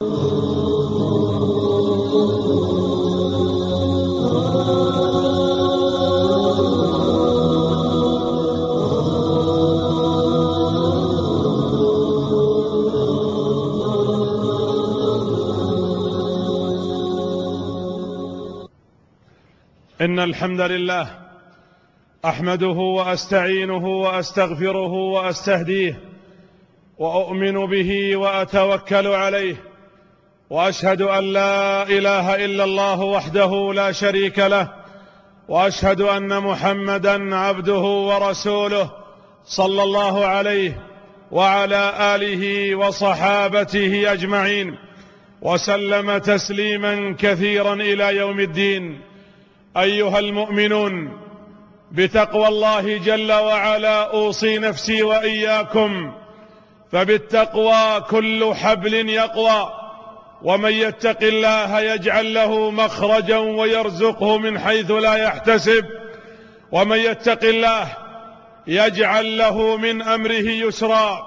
إن الحمد لله أحمده وأستعينه وأستغفره وأستهديه وأؤمن به وأتوكل عليه، وأشهد أن لا إله إلا الله وحده لا شريك له، وأشهد أن محمدًا عبده ورسوله صلى الله عليه وعلى آله وصحابته أجمعين، وسلم تسليمًا كثيرا إلى يوم الدين. أيها المؤمنون، بتقوى الله جل وعلا أوصي نفسي وإياكم، فبالتقوى كل حبل يقوى، ومن يتق الله يجعل له مخرجا ويرزقه من حيث لا يحتسب، ومن يتق الله يجعل له من أمره يسرا،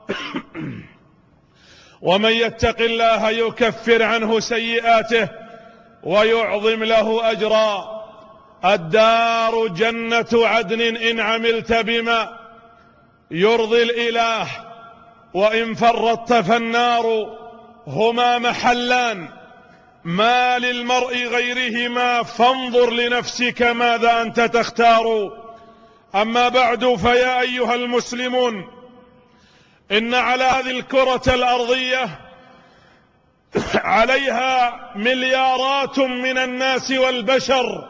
ومن يتق الله يكفر عنه سيئاته ويعظم له أجرا. الدار جنة عدن إن عملت بما يرضي الإله، وإن فرطت فالنار. هما محلان ما للمرء غيرهما، فانظر لنفسك ماذا أنت تختار. أما بعد، فيا أيها المسلمون، إن على هذه الكرة الأرضية عليها مليارات من الناس والبشر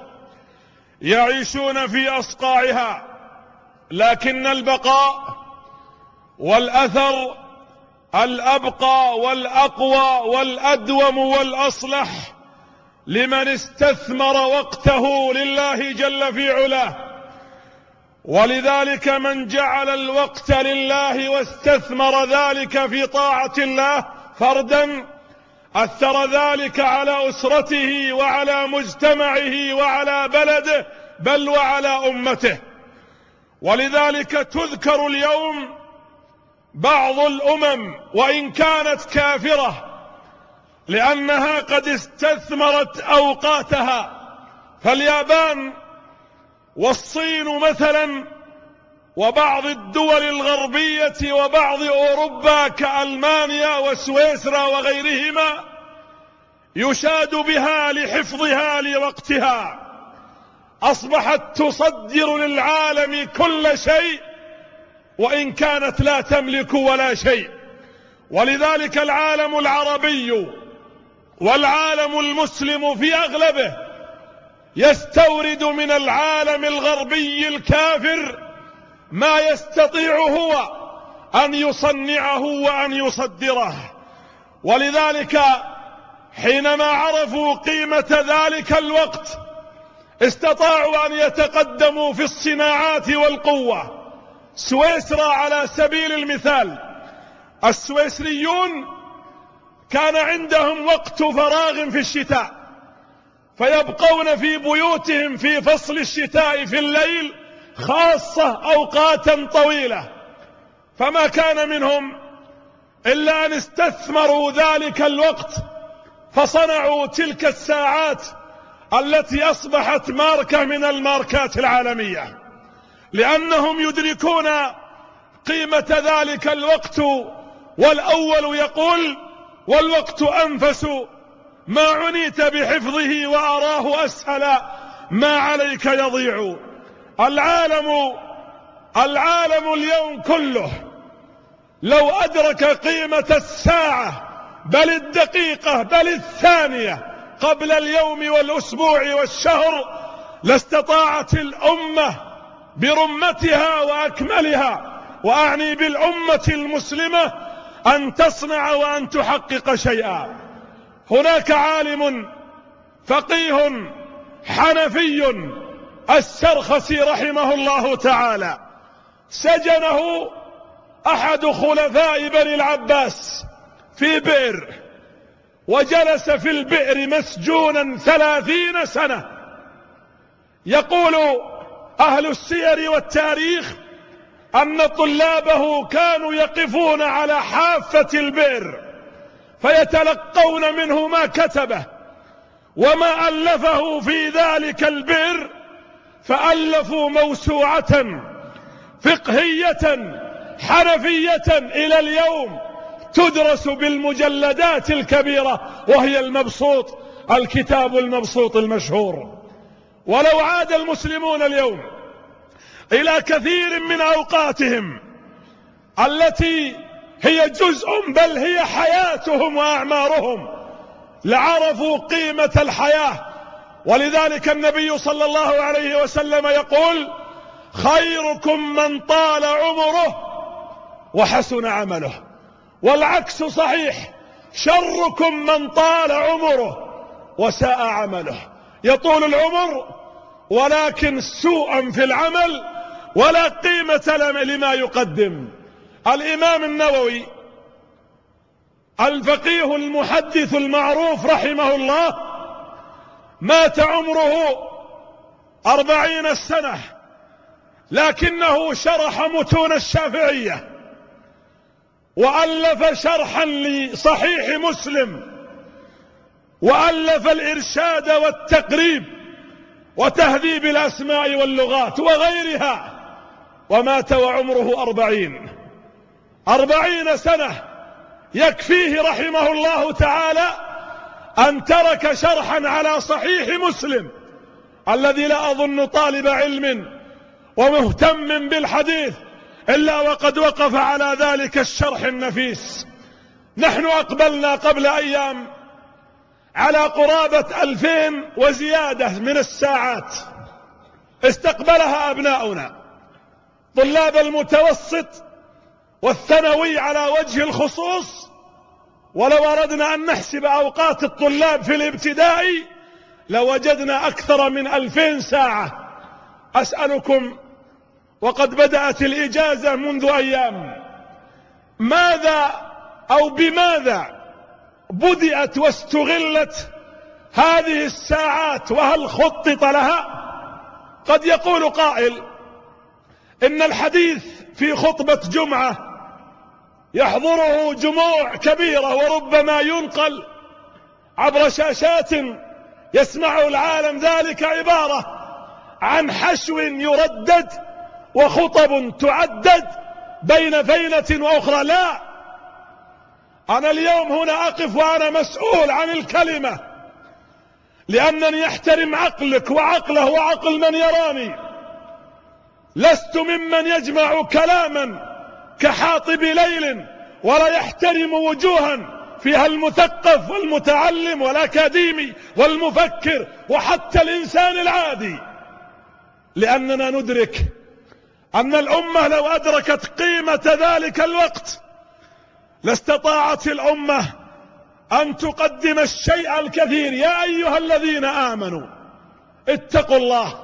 يعيشون في أصقاعها، لكن البقاء والأثر الأبقى والأقوى والأدوم والأصلح لمن استثمر وقته لله جل في علاه. ولذلك من جعل الوقت لله واستثمر ذلك في طاعة الله فردا، أثر ذلك على أسرته وعلى مجتمعه وعلى بلده، بل وعلى أمته. ولذلك تذكر اليوم بعض الأمم وإن كانت كافرة لأنها قد استثمرت أوقاتها، فاليابان والصين مثلا، وبعض الدول الغربية وبعض أوروبا كألمانيا وسويسرا وغيرهما يشاد بها لحفظها لوقتها، أصبحت تصدر للعالم كل شيء وإن كانت لا تملك ولا شيء. ولذلك العالم العربي والعالم المسلم في أغلبه يستورد من العالم الغربي الكافر ما يستطيع هو أن يصنعه وأن يصدره. ولذلك حينما عرفوا قيمة ذلك الوقت استطاعوا أن يتقدموا في الصناعات والقوة. سويسرا على سبيل المثال، السويسريون كان عندهم وقت فراغ في الشتاء، فيبقون في بيوتهم في فصل الشتاء في الليل خاصة أوقاتا طويلة، فما كان منهم إلا أن استثمروا ذلك الوقت فصنعوا تلك الساعات التي أصبحت ماركة من الماركات العالمية، لأنهم يدركون قيمة ذلك الوقت. والأول يقول: والوقت أنفس ما عنيت بحفظه وأراه أسهل ما عليك يضيع. العالم اليوم كله لو أدرك قيمة الساعة بل الدقيقة بل الثانية قبل اليوم والأسبوع والشهر لاستطاعت الأمة برمتها وأكملها، وأعني بالأمة المسلمة، أن تصنع وأن تحقق شيئا. هناك عالم فقيه حنفي السرخسي رحمه الله تعالى، سجنه أحد خلفاء بني العباس في بئر، وجلس في البئر مسجونا 30 سنة. يقول أهل السير والتاريخ أن طلابه كانوا يقفون على حافة البئر فيتلقون منه ما كتبه وما ألفه في ذلك البئر، فألفوا موسوعة فقهية حنفية إلى اليوم تدرس بالمجلدات الكبيرة، وهي المبسوط، الكتاب المبسوط المشهور. ولو عاد المسلمون اليوم إلى كثير من أوقاتهم التي هي جزء بل هي حياتهم وأعمارهم لعرفوا قيمة الحياة. ولذلك النبي صلى الله عليه وسلم يقول: خيركم من طال عمره وحسن عمله. والعكس صحيح، شركم من طال عمره وساء عمله. يطول العمر ولكن سوءا في العمل ولا قيمة لما يقدم. الإمام النووي الفقيه المحدث المعروف رحمه الله مات عمره 40 سنة، لكنه شرح متون الشافعية وألف شرحا لصحيح مسلم، وألف الإرشاد والتقريب وتهذيب الأسماء واللغات وغيرها، ومات وعمره 40 سنة. يكفيه رحمه الله تعالى أن ترك شرحا على صحيح مسلم الذي لا أظن طالب علم ومهتم بالحديث إلا وقد وقف على ذلك الشرح النفيس. نحن أقبلنا قبل أيام على قرابة 2000 وزيادة من الساعات استقبلها أبناؤنا طلاب المتوسط والثانوي على وجه الخصوص. ولو أردنا أن نحسب أوقات الطلاب في الابتدائي لوجدنا أكثر من 2000 ساعة. أسألكم، وقد بدأت الإجازة منذ أيام، ماذا أو بماذا بدأت واستغلت هذه الساعات، وهل خطط لها؟ قد يقول قائل إن الحديث في خطبة جمعة يحضره جموع كبيرة وربما ينقل عبر شاشات يسمع العالم ذلك عبارة عن حشو يردد وخطب تعدد بين فينة وأخرى. لا، أنا اليوم هنا أقف وأنا مسؤول عن الكلمة، لأنني أحترم عقلك وعقله وعقل من يراني. لست ممن يجمع كلاما كحاطب ليل ولا يحترم وجوها فيها المثقف والمتعلم والأكاديمي والمفكر وحتى الإنسان العادي، لأننا ندرك أن الأمة لو أدركت قيمة ذلك الوقت لاستطاعت الأمة أن تقدم الشيء الكثير. يا أيها الذين آمنوا اتقوا الله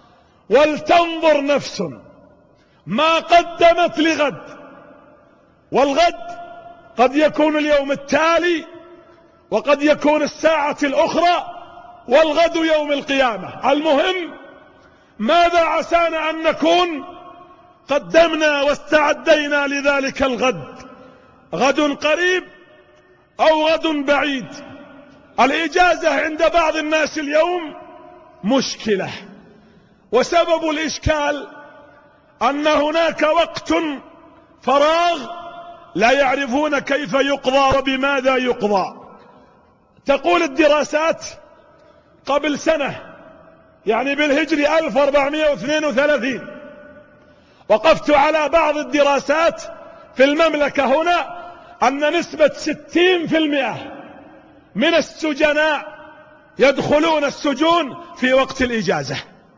ولتنظر نفس ما قدمت لغد، والغد قد يكون اليوم التالي وقد يكون الساعة الأخرى والغد يوم القيامة. المهم ماذا عسانا أن نكون قدمنا واستعدينا لذلك الغد، غد قريب أو غد بعيد. الإجازة عند بعض الناس اليوم مشكلة، وسبب الإشكال أن هناك وقت فراغ لا يعرفون كيف يقضى وبماذا يقضى. تقول الدراسات قبل سنة، يعني بالهجري 1432، وقفت على بعض الدراسات في المملكة هنا أن نسبة 60% من السجناء يدخلون السجون في وقت الإجازة،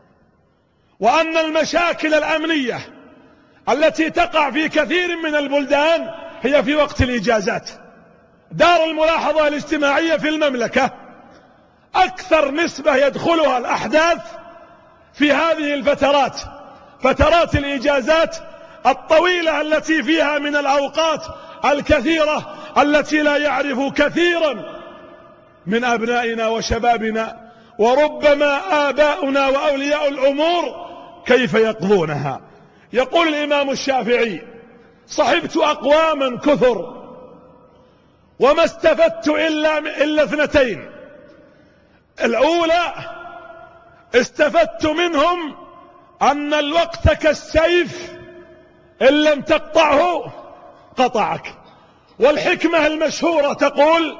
وأن المشاكل الأمنية التي تقع في كثير من البلدان هي في وقت الإجازات. دار الملاحظة الاجتماعية في المملكة أكثر نسبة يدخلها الأحداث في هذه الفترات، فترات الإجازات الطويلة التي فيها من الأوقات الكثيرة التي لا يعرف كثيرا من أبنائنا وشبابنا وربما آباؤنا وأولياء الأمور كيف يقضونها. يقول الإمام الشافعي: صحبت أقواما كثر وما استفدت إلا اثنتين. الأولى استفدت منهم أن الوقت كالسيف، إن لم تقطعه قطعك. والحكمة المشهورة تقول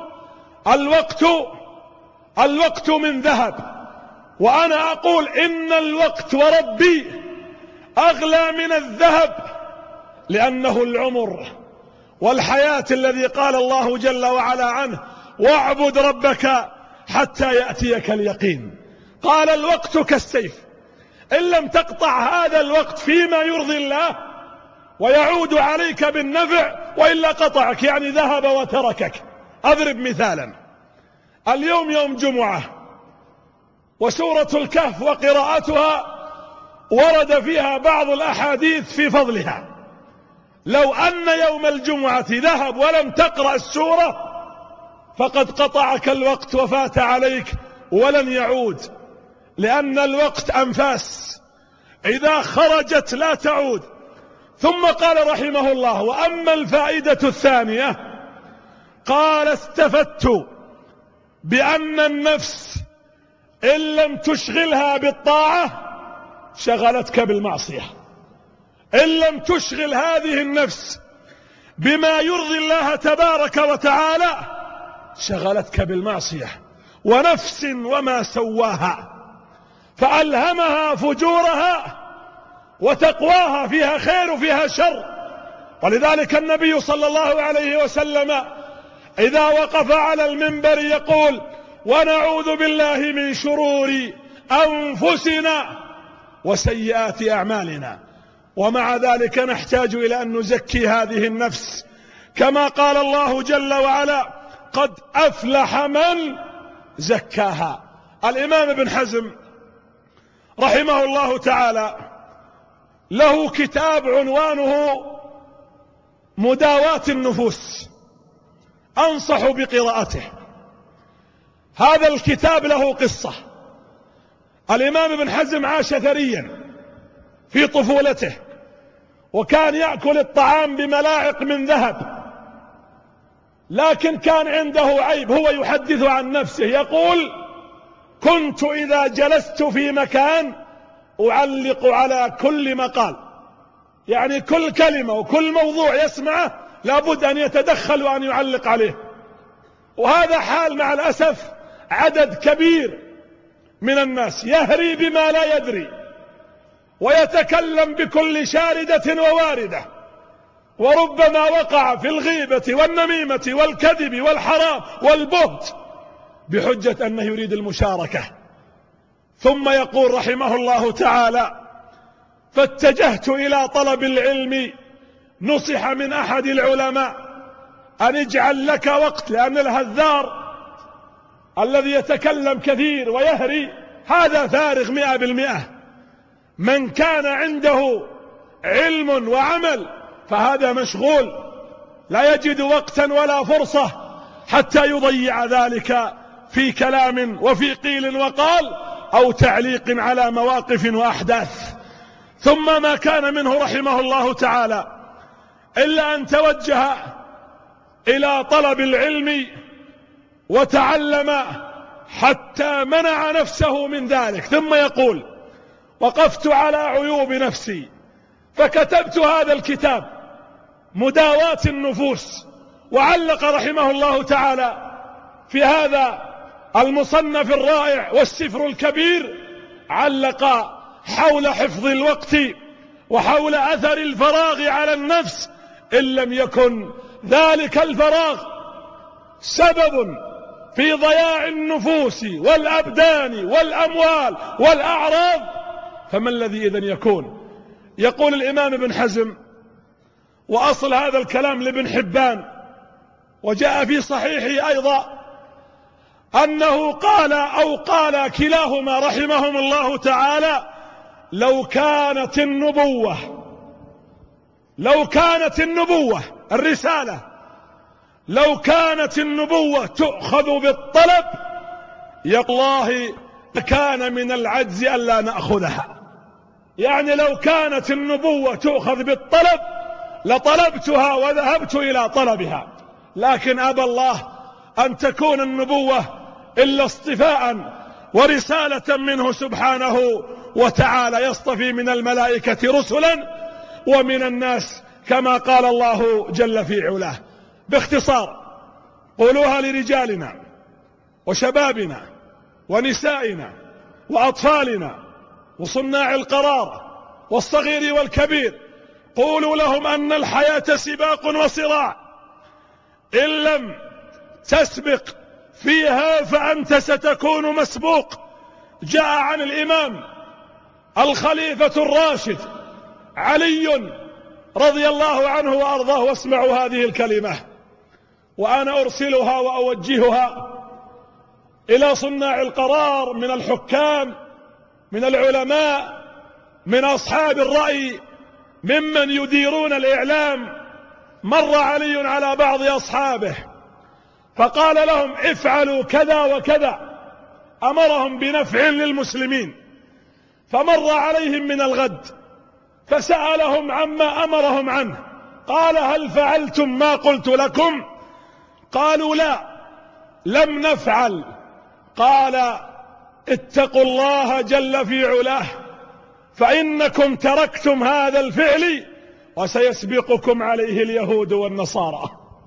الوقت من ذهب، وأنا أقول إن الوقت وربي أغلى من الذهب، لأنه العمر والحياة الذي قال الله جل وعلا عنه: واعبد ربك حتى يأتيك اليقين. قال الوقت كالسيف، إن لم تقطع هذا الوقت فيما يرضي الله ويعود عليك بالنفع، وإلا قطعك، يعني ذهب وتركك. أضرب مثالا: اليوم يوم جمعة، وسورة الكهف وقراءتها ورد فيها بعض الأحاديث في فضلها. لو أن يوم الجمعة ذهب ولم تقرأ السورة فقد قطعك الوقت وفات عليك ولن يعود، لأن الوقت أنفاس إذا خرجت لا تعود. ثم قال رحمه الله: وأما الفائدة الثانية، قال: استفدت بأن النفس إن لم تشغلها بالطاعة شغلتك بالمعصية. إن لم تشغل هذه النفس بما يرضي الله تبارك وتعالى شغلتك بالمعصية. ونفس وما سواها فألهمها فجورها وتقواها، فيها خير وفيها شر. ولذلك النبي صلى الله عليه وسلم إذا وقف على المنبر يقول: ونعوذ بالله من شرور أنفسنا وسيئات أعمالنا. ومع ذلك نحتاج إلى أن نزكي هذه النفس، كما قال الله جل وعلا: قد أفلح من زكاها. الإمام ابن حزم رحمه الله تعالى له كتاب عنوانه مداواة النفوس، أنصح بقراءته. هذا الكتاب له قصة. الإمام ابن حزم عاش ثريا في طفولته، وكان يأكل الطعام بملاعق من ذهب، لكن كان عنده عيب. هو يحدث عن نفسه يقول: كنت إذا جلست في مكان أعلق على كل مقال، يعني كل كلمة وكل موضوع يسمعه لابد أن يتدخل وأن يعلق عليه. وهذا حال مع الأسف عدد كبير من الناس، يهري بما لا يدري ويتكلم بكل شاردة وواردة، وربما وقع في الغيبة والنميمة والكذب والحرام والبهت بحجة أنه يريد المشاركة. ثم يقول رحمه الله تعالى: فاتجهت إلى طلب العلم، نصح من أحد العلماء أن اجعل لك وقت، لأن الهذار الذي يتكلم كثير ويهري هذا فارغ 100%. من كان عنده علم وعمل فهذا مشغول، لا يجد وقتا ولا فرصة حتى يضيع ذلك في كلام وفي قيل وقال أو تعليق على مواقف وأحداث. ثم ما كان منه رحمه الله تعالى إلا أن توجه إلى طلب العلم وتعلم حتى منع نفسه من ذلك. ثم يقول: وقفت على عيوب نفسي فكتبت هذا الكتاب مداواة النفوس. وعلق رحمه الله تعالى في هذا المصنف الرائع والسفر الكبير، علق حول حفظ الوقت وحول أثر الفراغ على النفس، إن لم يكن ذلك الفراغ سبب في ضياع النفوس والأبدان والأموال والأعراض فما الذي إذن يكون؟ يقول الإمام ابن حزم، وأصل هذا الكلام لابن حبان وجاء في صحيحه أيضا، أنه قال كلاهما رحمهم الله تعالى: لو كانت النبوة الرسالة لو كانت النبوة تؤخذ بالطلب والله كان من العجز ألا نأخذها. يعني لو كانت النبوة تؤخذ بالطلب لطلبتها وذهبت إلى طلبها، لكن أبى الله أن تكون النبوة إلا اصطفاء ورسالة منه سبحانه وتعالى، يصطفي من الملائكة رسلا ومن الناس كما قال الله جل في علاه. باختصار قولوها لرجالنا وشبابنا ونسائنا وأطفالنا وصناع القرار والصغير والكبير، قولوا لهم أن الحياة سباق وصراع، إن لم تسبق فيها فأنت ستكون مسبوق. جاء عن الإمام الخليفة الراشد علي رضي الله عنه وأرضاه، واسمعوا هذه الكلمة وأنا أرسلها وأوجهها إلى صناع القرار من الحكام، من العلماء، من أصحاب الرأي، ممن يديرون الإعلام. مر علي على بعض أصحابه فقال لهم افعلوا كذا وكذا، أمرهم بنفع للمسلمين. فمر عليهم من الغد فسألهم عما أمرهم عنه، قال هل فعلتم ما قلت لكم؟ قالوا لا لم نفعل. قال اتقوا الله جل في علاه، فإنكم تركتم هذا الفعل وسيسبقكم عليه اليهود والنصارى.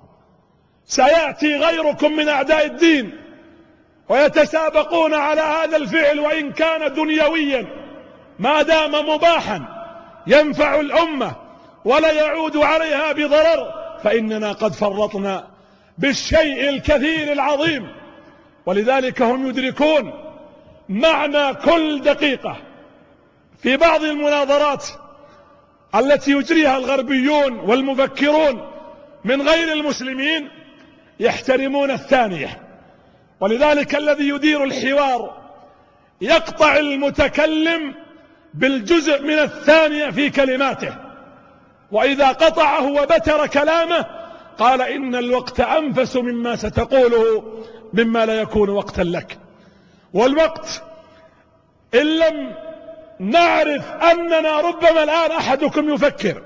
سيأتي غيركم من أعداء الدين ويتسابقون على هذا الفعل، وإن كان دنيويا ما دام مباحا ينفع الأمة ولا يعود عليها بضرر، فإننا قد فرطنا بالشيء الكثير العظيم. ولذلك هم يدركون معنى كل دقيقة. في بعض المناظرات التي يجريها الغربيون والمفكرون من غير المسلمين يحترمون الثانية، ولذلك الذي يدير الحوار يقطع المتكلم بالجزء من الثانية في كلماته، وإذا قطعه وبتر كلامه قال إن الوقت أنفس مما ستقوله مما لا يكون وقتا لك. والوقت إن لم نعرف أننا ربما الآن أحدكم يفكر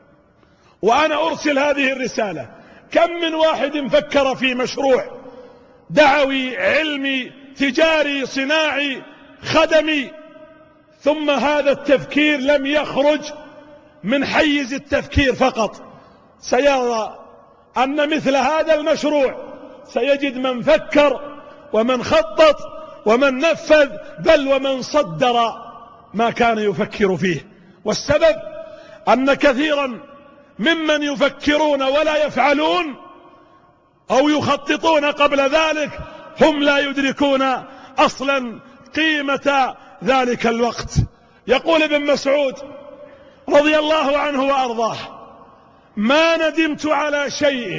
وأنا أرسل هذه الرسالة، كم من واحد فكر في مشروع دعوي علمي تجاري صناعي خدمي، ثم هذا التفكير لم يخرج من حيز التفكير فقط، سيرى أن مثل هذا المشروع سيجد من فكر ومن خطط ومن نفذ، بل ومن صدر ما كان يفكر فيه. والسبب أن كثيرا ممن يفكرون ولا يفعلون أو يخططون قبل ذلك هم لا يدركون أصلا قيمة ذلك الوقت. يقول ابن مسعود رضي الله عنه وأرضاه ما ندمت على شيء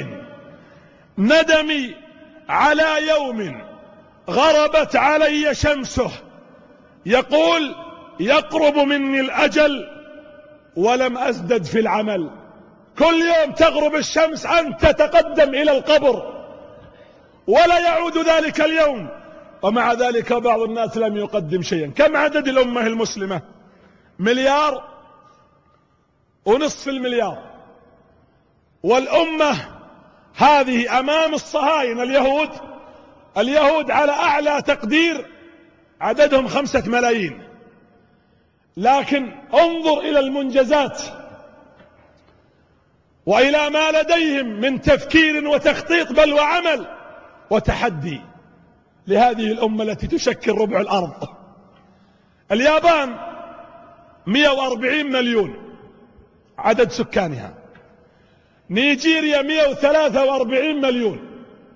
ندمي على يوم غربت علي شمسه، يقول يقرب مني الأجل ولم أزدد في العمل. كل يوم تغرب الشمس أنت تتقدم إلى القبر ولا يعود ذلك اليوم، ومع ذلك بعض الناس لم يقدم شيئا. كم عدد الأمة المسلمة؟ 1.5 مليار، والأمة هذه أمام الصهاينة اليهود على أعلى تقدير عددهم 5 ملايين. لكن انظر إلى المنجزات وإلى ما لديهم من تفكير وتخطيط بل وعمل وتحدي لهذه الأمة التي تشكل ربع الأرض. اليابان 140 مليون عدد سكانها، نيجيريا 143 مليون،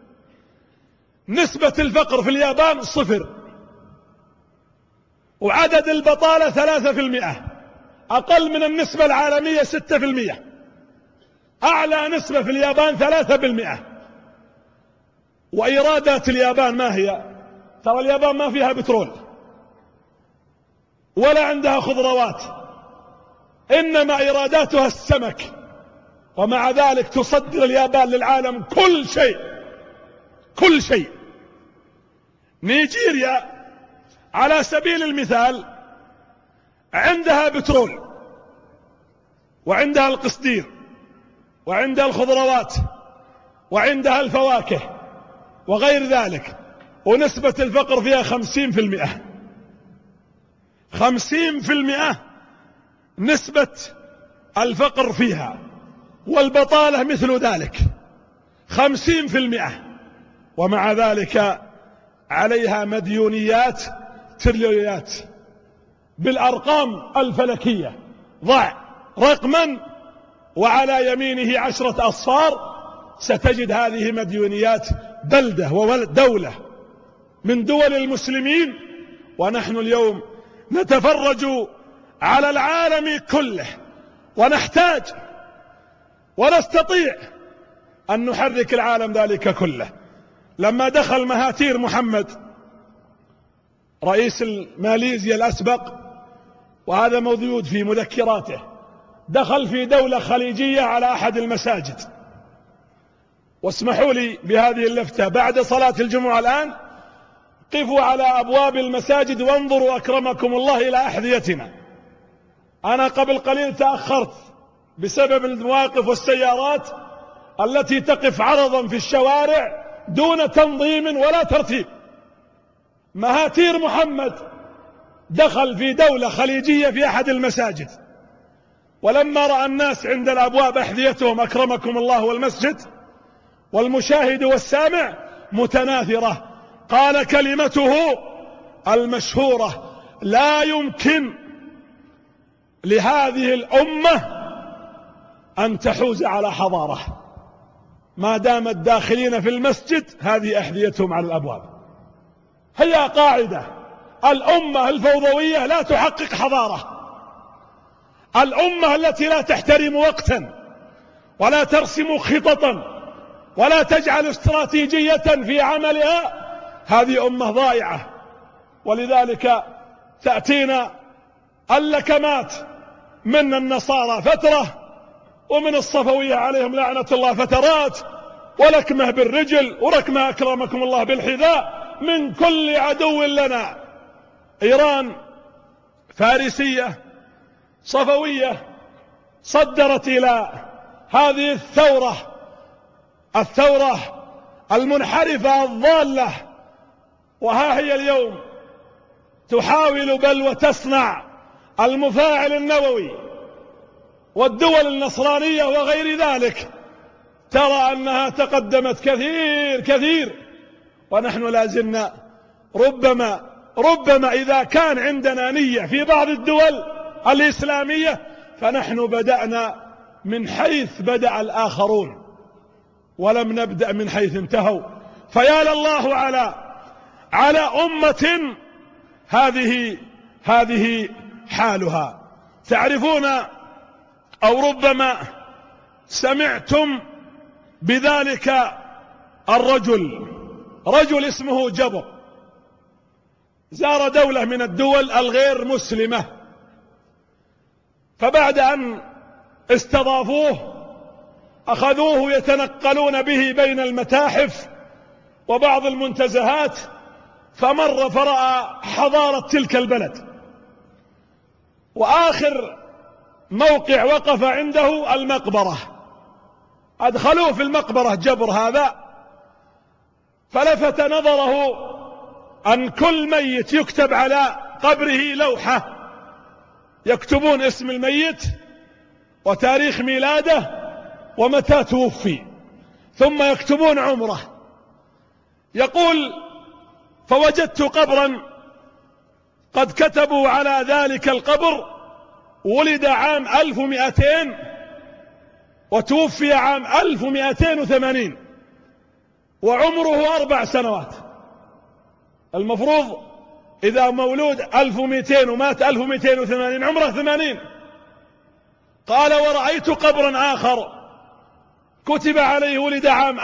نسبة الفقر في اليابان 0، وعدد البطالة 3%، أقل من النسبة العالمية 6%، أعلى نسبة في اليابان 3%. وإيرادات اليابان ما هي؟ ترى اليابان ما فيها بترول ولا عندها خضروات، إنما إيراداتها السمك، ومع ذلك تصدر اليابان للعالم كل شيء. نيجيريا على سبيل المثال عندها بترول وعندها القصدير وعندها الخضروات وعندها الفواكه وغير ذلك، ونسبة الفقر فيها 50%. 50% نسبة الفقر فيها، والبطالة مثل ذلك 50%. ومع ذلك عليها مديونيات تريليونات بالأرقام الفلكية. ضع رقما وعلى يمينه 10 أصفار ستجد هذه مديونيات بلدة ودولة من دول المسلمين. ونحن اليوم نتفرج على العالم كله، ونحتاج ونستطيع أن نحرك العالم ذلك كله. لما دخل مهاتير محمد رئيس ماليزيا الأسبق، وهذا موجود في مذكراته، دخل في دولة خليجية على أحد المساجد. واسمحوا لي بهذه اللفتة، بعد صلاة الجمعة الآن قفوا على أبواب المساجد وانظروا أكرمكم الله إلى أحذيتنا. أنا قبل قليل تأخرت بسبب المواقف والسيارات التي تقف عرضا في الشوارع دون تنظيم ولا ترتيب. مهاتير محمد دخل في دولة خليجية في أحد المساجد، ولما رأى الناس عند الأبواب أحذيتهم أكرمكم الله والمسجد والمشاهد والسامع متناثرة، قال كلمته المشهورة: لا يمكن لهذه الأمة أن تحوز على حضارة ما دام الداخلين في المسجد هذه أحذيتهم على الأبواب. هي قاعدة: الأمة الفوضوية لا تحقق حضارة. الأمة التي لا تحترم وقتا ولا ترسم خططا ولا تجعل استراتيجية في عملها هذه أمة ضائعة. ولذلك تأتينا اللكمات من النصارى فترة، ومن الصفوية عليهم لعنة الله فترات، ولكمة بالرجل وركمة أكرمكم الله بالحذاء من كل عدو لنا. إيران فارسية صفوية صدرت إلى هذه الثورة المنحرفة الضالة، وها هي اليوم تحاول بل وتصنع المفاعل النووي. والدول النصرانية وغير ذلك ترى أنها تقدمت كثير، ونحن لازلنا ربما إذا كان عندنا نية في بعض الدول الإسلامية فنحن بدأنا من حيث بدأ الآخرون ولم نبدأ من حيث انتهوا. فيا لله على أمة هذه حالها. تعرفون أو ربما سمعتم بذلك رجل اسمه جبر، زار دولة من الدول الغير مسلمة، فبعد أن استضافوه أخذوه يتنقلون به بين المتاحف وبعض المنتزهات، فمر فرأى حضارة تلك البلد. وآخر موقع وقف عنده المقبرة، أدخلوه في المقبرة جبر هذا، فلفت نظره أن كل ميت يكتب على قبره لوحة يكتبون اسم الميت وتاريخ ميلاده ومتى توفي، ثم يكتبون عمره. يقول: فوجدت قبرا قد كتبوا على ذلك القبر ولد عام 1200 وتوفي عام 1280 وعمره 4 سنوات. المفروض إذا مولود 1200 ومات 1280 عمره 80. قال: ورأيت قبرا آخر كتب عليه ولد عام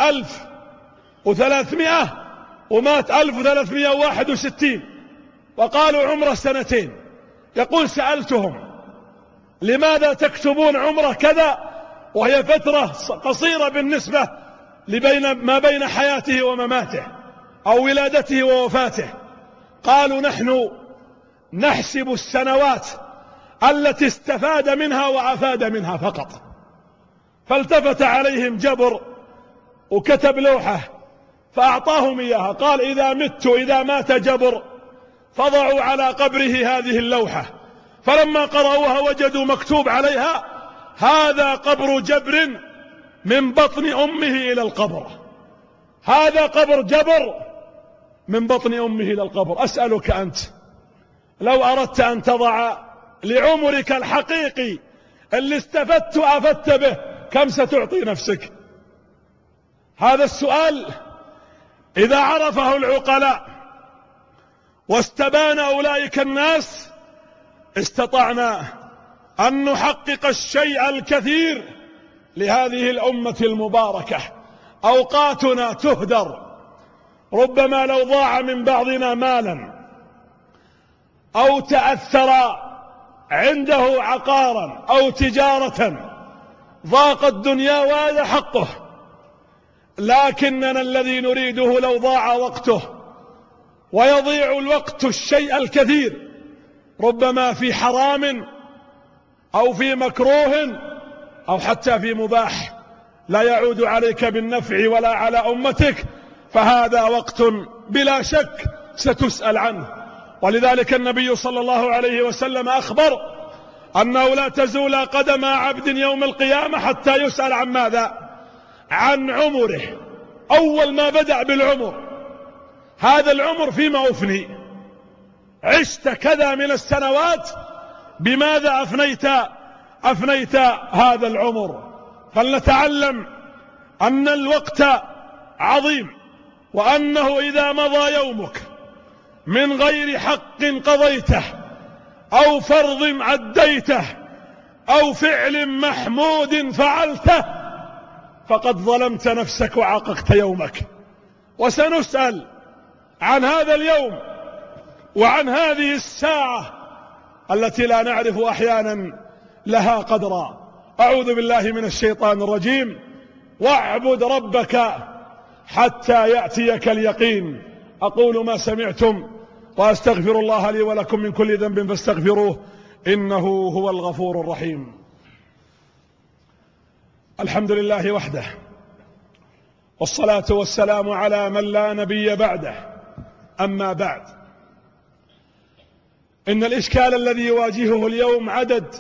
1300 ومات 1361 وقالوا عمره 2 سنين. يقول: سألتهم: لماذا تكتبون عمره كذا وهي فترة قصيرة بالنسبة ما بين حياته ومماته أو ولادته ووفاته؟ قالوا: نحن نحسب السنوات التي استفاد منها وأفاد منها فقط. فالتفت عليهم جبر وكتب لوحة فأعطاهم إياها، قال إذا مات جبر فضعوا على قبره هذه اللوحة. فلما قرأوها وجدوا مكتوب عليها: هذا قبر جبر من بطن أمه إلى القبر. هذا قبر جبر من بطن أمه إلى القبر. أسألك أنت لو أردت أن تضع لعمرك الحقيقي اللي استفدت وأفدت به كم ستعطي نفسك؟ هذا السؤال إذا عرفه العقلاء واستبان أولئك الناس استطعنا أن نحقق الشيء الكثير لهذه الأمة المباركة. أوقاتنا تهدر، ربما لو ضاع من بعضنا مالا أو تأثر عنده عقارا أو تجارة ضاقت الدنيا وهذا حقه، لكننا الذي نريده لو ضاع وقته، ويضيع الوقت الشيء الكثير ربما في حرام أو في مكروه أو حتى في مباح لا يعود عليك بالنفع ولا على أمتك، فهذا وقت بلا شك ستسأل عنه. ولذلك النبي صلى الله عليه وسلم أخبر أنه لا تزول قدم عبد يوم القيامة حتى يسأل عن ماذا؟ عن عمره. أول ما بدأ بالعمر، هذا العمر فيما أفني، عشت كذا من السنوات، بماذا أفنيت هذا العمر؟ فلنتعلم أن الوقت عظيم، وأنه إذا مضى يومك من غير حق قضيته أو فرض عديته أو فعل محمود فعلته فقد ظلمت نفسك وعاققت يومك. وسنسأل عن هذا اليوم وعن هذه الساعة التي لا نعرف أحيانا لها قدرا. أعوذ بالله من الشيطان الرجيم. واعبد ربك حتى يأتيك اليقين. أقول ما سمعتم وأستغفر الله لي ولكم من كل ذنب فاستغفروه إنه هو الغفور الرحيم. الحمد لله وحده، والصلاة والسلام على من لا نبي بعده. أما بعد، إن الإشكال الذي يواجهه اليوم عدد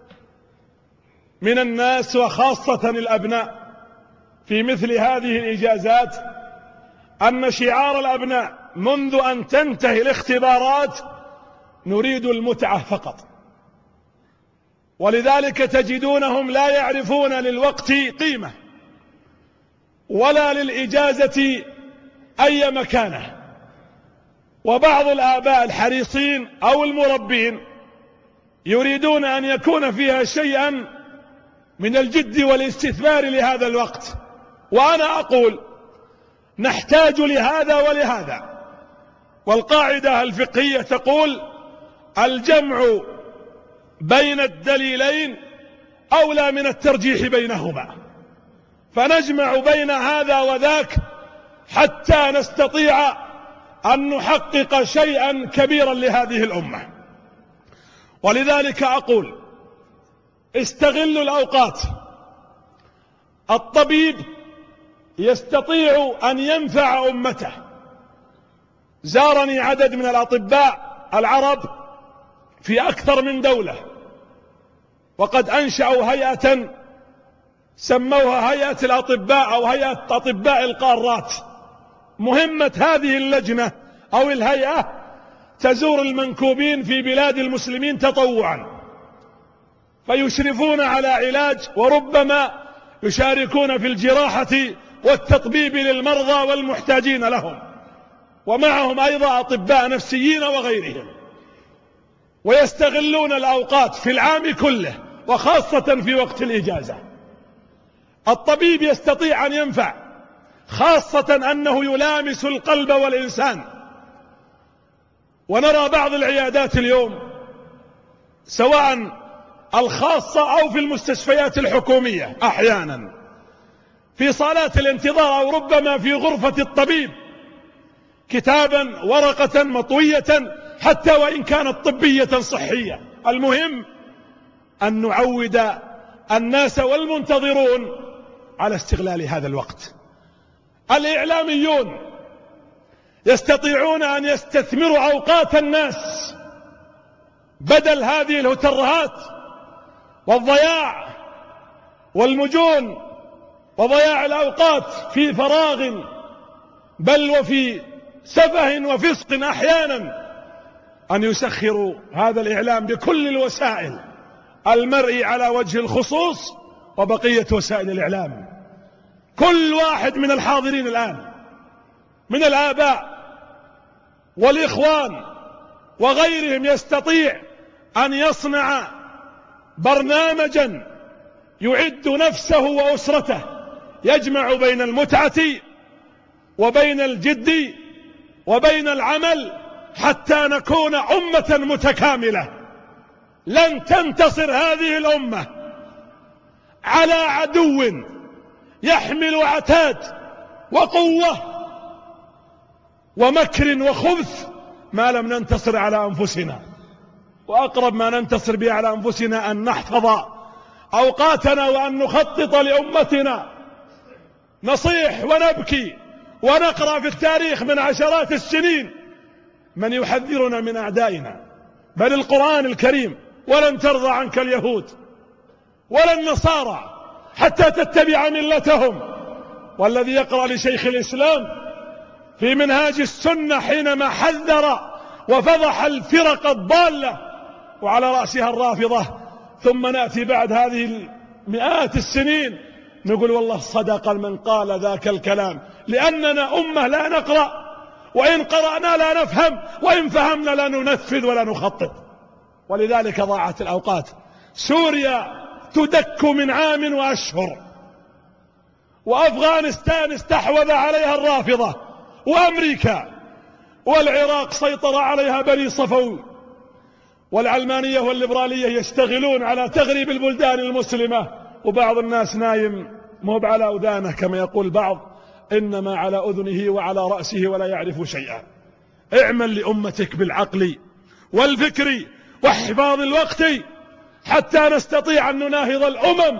من الناس وخاصة الأبناء في مثل هذه الإجازات أن شعار الأبناء منذ أن تنتهي الاختبارات نريد المتعة فقط، ولذلك تجدونهم لا يعرفون للوقت قيمة ولا للإجازة أي مكانة. وبعض الآباء الحريصين أو المربين يريدون أن يكون فيها شيئا من الجد والاستثمار لهذا الوقت. وأنا أقول نحتاج لهذا ولهذا، والقاعدة الفقهية تقول الجمع بين الدليلين أولى من الترجيح بينهما، فنجمع بين هذا وذاك حتى نستطيع أن نحقق شيئا كبيرا لهذه الأمة. ولذلك أقول استغلوا الأوقات. الطبيب يستطيع أن ينفع أمته. زارني عدد من الأطباء العرب في أكثر من دولة، وقد أنشأوا هيئة سموها هيئة الأطباء أو هيئة أطباء القارات. مهمة هذه اللجنة أو الهيئة تزور المنكوبين في بلاد المسلمين تطوعا، فيشرفون على علاج وربما يشاركون في الجراحة والتطبيب للمرضى والمحتاجين لهم، ومعهم أيضا أطباء نفسيين وغيرهم. ويستغلون الأوقات في العام كله وخاصة في وقت الإجازة. الطبيب يستطيع أن ينفع، خاصة أنه يلامس القلب والإنسان. ونرى بعض العيادات اليوم سواء الخاصة أو في المستشفيات الحكومية أحيانا في صالات الانتظار أو ربما في غرفة الطبيب كتابا ورقة مطوية حتى وإن كانت طبية صحية. المهم أن نعود الناس والمنتظرون على استغلال هذا الوقت. الإعلاميون يستطيعون أن يستثمروا أوقات الناس بدل هذه الهترهات والضياع والمجون وضياع الأوقات في فراغ بل وفي سفه وفسق أحيانا، أن يسخروا هذا الإعلام بكل الوسائل المرئي على وجه الخصوص وبقية وسائل الإعلام. كل واحد من الحاضرين الآن من الآباء والإخوان وغيرهم يستطيع أن يصنع برنامجا يعد نفسه وأسرته يجمع بين المتعة وبين الجد وبين العمل حتى نكون أمة متكاملة. لن تنتصر هذه الأمة على عدو يحمل عتاد وقوة ومكر وخبث ما لم ننتصر على أنفسنا. وأقرب ما ننتصر به على أنفسنا أن نحفظ أوقاتنا وأن نخطط لأمتنا. نصيح ونبكي ونقرأ في التاريخ من عشرات السنين من يحذرنا من أعدائنا، بل القرآن الكريم: ولن ترضى عنك اليهود ولا النصارى حتى تتبع ملتهم. والذي يقرأ لشيخ الإسلام في منهاج السنة حينما حذر وفضح الفرق الضالة وعلى رأسها الرافضة، ثم نأتي بعد هذه مئات السنين نقول والله صدق من قال ذاك الكلام، لأننا أمة لا نقرأ، وإن قرأنا لا نفهم، وإن فهمنا لا ننفذ ولا نخطط. ولذلك ضاعت الأوقات. سوريا تدك من عام وأشهر، وأفغانستان استحوذ عليها الرافضة، وأمريكا، والعراق سيطر عليها بني صفوي، والعلمانية والليبرالية يشتغلون على تغريب البلدان المسلمة، وبعض الناس نايم مو على أذانه كما يقول بعض، إنما على أذنه وعلى رأسه ولا يعرف شيئا. اعمل لأمتك بالعقل والفكر وحفاظ الوقت حتى نستطيع أن نناهض الأمم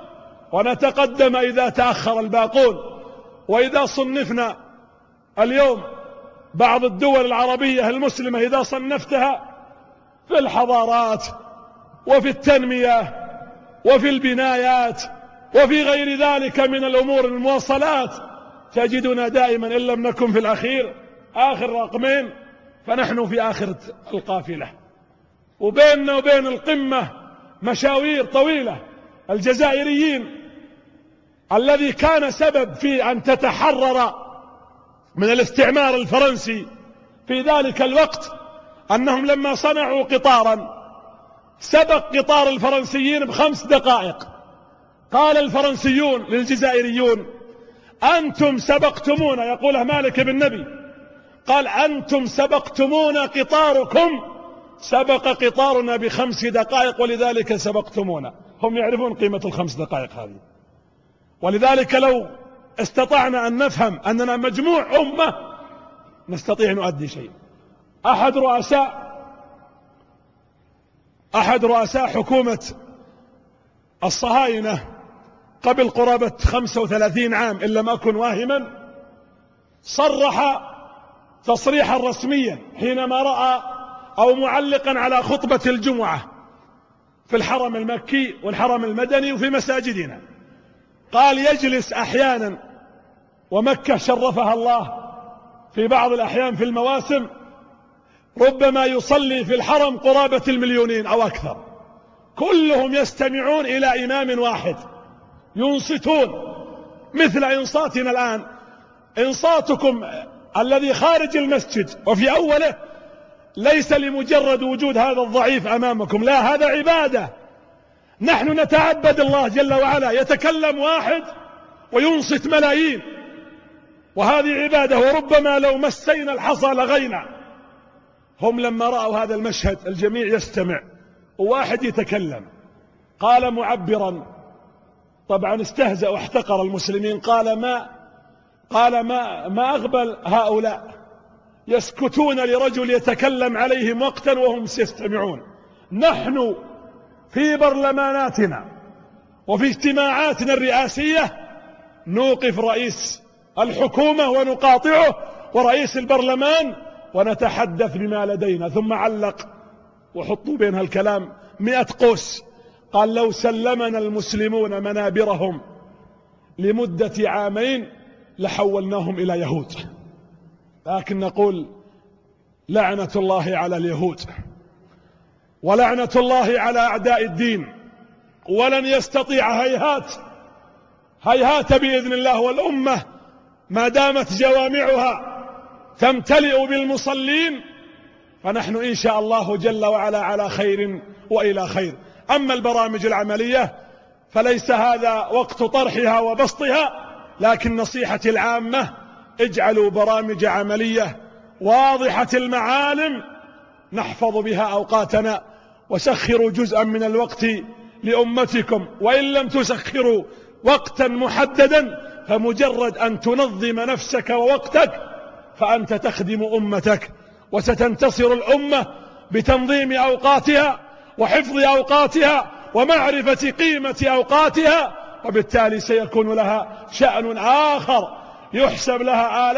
ونتقدم إذا تأخر الباقون. وإذا صنفنا اليوم بعض الدول العربية المسلمة، إذا صنفتها في الحضارات وفي التنمية وفي البنايات وفي غير ذلك من الأمور المواصلات، تجدنا دائما إن لم نكن في الأخير آخر رقمين فنحن في آخر القافلة، وبيننا وبين القمة مشاوير طويلة. الجزائريين الذي كان سبب في أن تتحرر من الاستعمار الفرنسي في ذلك الوقت أنهم لما صنعوا قطارا سبق قطار الفرنسيين ب5 دقائق. قال الفرنسيون للجزائريون: أنتم سبقتمونا، يقوله مالك بن نبي، قال: أنتم سبقتمونا، قطاركم سبق قطارنا ب5 دقائق ولذلك سبقتمونا. هم يعرفون قيمة ال5 دقائق هذه. ولذلك لو استطعنا أن نفهم أننا مجموع أمة نستطيع نؤدي شيء. أحد رؤساء حكومة الصهاينة قبل قرابة 35 عام إن لم أكن واهما صرح تصريحا رسميا حينما رأى أو معلقا على خطبة الجمعة في الحرم المكي والحرم المدني وفي مساجدنا، قال: يجلس أحيانا، ومكة شرفها الله في بعض الأحيان في المواسم ربما يصلي في الحرم قرابة 1,000,000 أو أكثر، كلهم يستمعون إلى إمام واحد ينصتون مثل إنصاتنا الآن. إنصاتكم الذي خارج المسجد وفي أوله ليس لمجرد وجود هذا الضعيف أمامكم، لا، هذا عبادة. نحن نتعبد الله جل وعلا، يتكلم واحد وينصت ملايين، وهذه عبادة. وربما لو مسينا الحصى لغينا. هم لما رأوا هذا المشهد الجميع يستمع وواحد يتكلم، قال معبرا، طبعا استهزأ واحتقر المسلمين، قال ما أغبل هؤلاء يسكتون لرجل يتكلم عليهم وقتا وهم يستمعون. نحن في برلماناتنا وفي اجتماعاتنا الرئاسية نوقف رئيس الحكومة ونقاطعه ورئيس البرلمان ونتحدث بما لدينا. ثم علق وحطوا بين هالكلام 100 قوس، قال: لو سلمنا المسلمون منابرهم لمدة 2 عام لحولناهم إلى يهود. لكن نقول: لعنة الله على اليهود ولعنة الله على أعداء الدين، ولن يستطيع هيهات بإذن الله. والأمة ما دامت جوامعها تمتلئ بالمصلين فنحن إن شاء الله جل وعلا على خير وإلى خير. أما البرامج العملية فليس هذا وقت طرحها وبسطها، لكن نصيحتي العامة: اجعلوا برامج عملية واضحة المعالم نحفظ بها أوقاتنا، وسخروا جزءا من الوقت لأمتكم، وإن لم تسخروا وقتا محددا فمجرد أن تنظم نفسك ووقتك فأنت تخدم أمتك، وستنتصر الأمة بتنظيم أوقاتها وحفظ أوقاتها ومعرفة قيمة أوقاتها، وبالتالي سيكون لها شأن آخر يحسب لها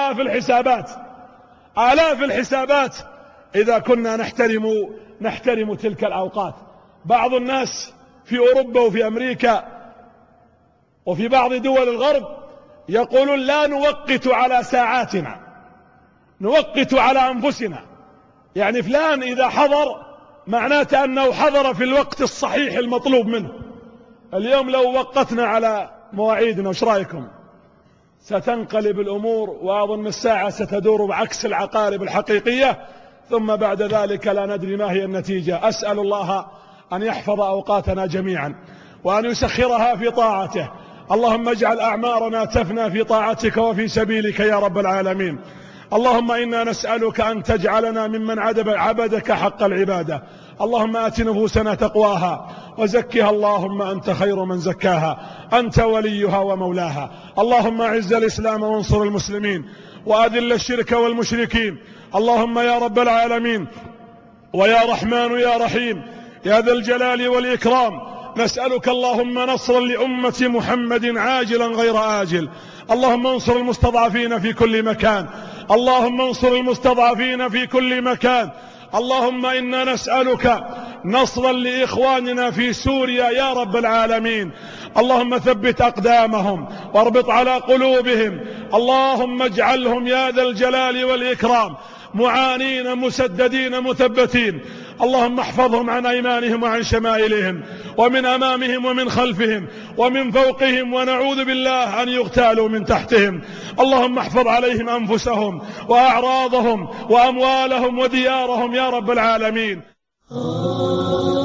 آلاف الحسابات إذا كنا نحترم تلك الأوقات. بعض الناس في أوروبا وفي أمريكا وفي بعض دول الغرب يقولون: لا نوقت على ساعاتنا، نوقت على أنفسنا. يعني فلان إذا حضر معناته أنه حضر في الوقت الصحيح المطلوب منه. اليوم لو وقتنا على مواعيدنا وش رأيكم؟ ستنقلب الأمور، وأظن الساعة ستدور بعكس العقارب الحقيقية، ثم بعد ذلك لا ندري ما هي النتيجة. أسأل الله أن يحفظ أوقاتنا جميعا وأن يسخرها في طاعته. اللهم اجعل أعمارنا تفنى في طاعتك وفي سبيلك يا رب العالمين. اللهم إنا نسألك أن تجعلنا ممن عبدك حق العبادة. اللهم آت نفوسنا تقواها وزكها، اللهم أنت خير من زكاها، أنت وليها ومولاها. اللهم أعز الإسلام وانصر المسلمين، وأذل الشرك والمشركين. اللهم يا رب العالمين ويا رحمن يا رحيم يا ذا الجلال والإكرام، نسألك اللهم نصرا لأمة محمد عاجلا غير آجل. اللهم انصر المستضعفين في كل مكان، اللهم انصر المستضعفين في كل مكان. اللهم إنا نسألك نصرا لإخواننا في سوريا يا رب العالمين. اللهم ثبت أقدامهم واربط على قلوبهم. اللهم اجعلهم يا ذا الجلال والإكرام معانين مسددين مثبتين. اللهم احفظهم عن أيمانهم وعن شمائلهم ومن أمامهم ومن خلفهم ومن فوقهم، ونعوذ بالله أن يغتالوا من تحتهم. اللهم احفظ عليهم أنفسهم وأعراضهم وأموالهم وديارهم يا رب العالمين.